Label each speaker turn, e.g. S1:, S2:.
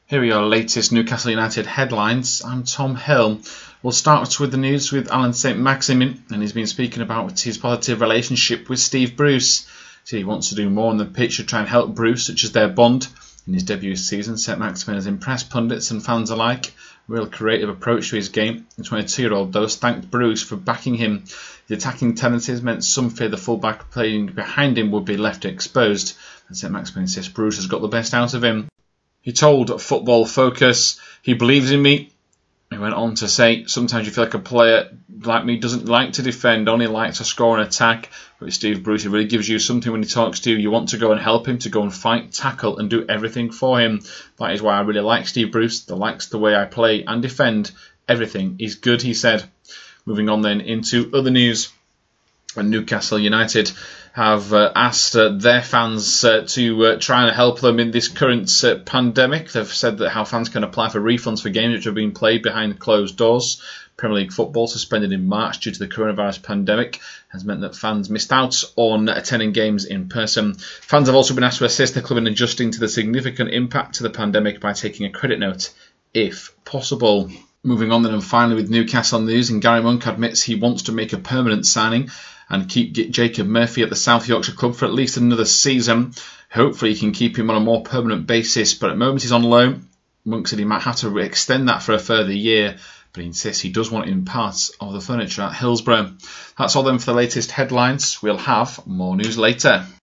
S1: Here are your latest Newcastle United headlines. I'm Tom Hill. We'll start with the news with Allan Saint-Maximin, and he's been speaking about his positive relationship with Steve Bruce. So he wants to do more on the pitch to try and help Bruce, such as their bond. In his debut season, Saint-Maximin has impressed pundits and fans alike. A real creative approach to his game. The 22-year-old, though, thanked Bruce for backing him. His attacking tendencies meant some fear the fullback playing behind him would be left exposed. And Saint-Maximin insists Bruce has got the best out of him. He told Football Focus, "He believes in me." He went on to say, "Sometimes you feel like a player like me doesn't like to defend, only likes to score and attack. But with Steve Bruce, he really gives you something when he talks to you. You want to go and help him, to go and fight, tackle and do everything for him. That is why I really like Steve Bruce. He likes the way I play and defend. Everything is good," he said. Moving on then into other news. Newcastle United have asked their fans to try and help them in this current pandemic. They've said that how fans can apply for refunds for games which have been played behind closed doors. Premier League football, suspended in March due to the coronavirus pandemic, has meant that fans missed out on attending games in person. Fans have also been asked to assist the club in adjusting to the significant impact of the pandemic by taking a credit note, if possible. Moving on then, and finally with Newcastle news, and Gary Monk admits he wants to make a permanent signing and keep Jacob Murphy at the South Yorkshire club for at least another season. Hopefully he can keep him on a more permanent basis, but at the moment he's on loan. Monk said he might have to extend that for a further year, but he insists he does want him part of the furniture at Hillsborough. That's all then for the latest headlines. We'll have more news later.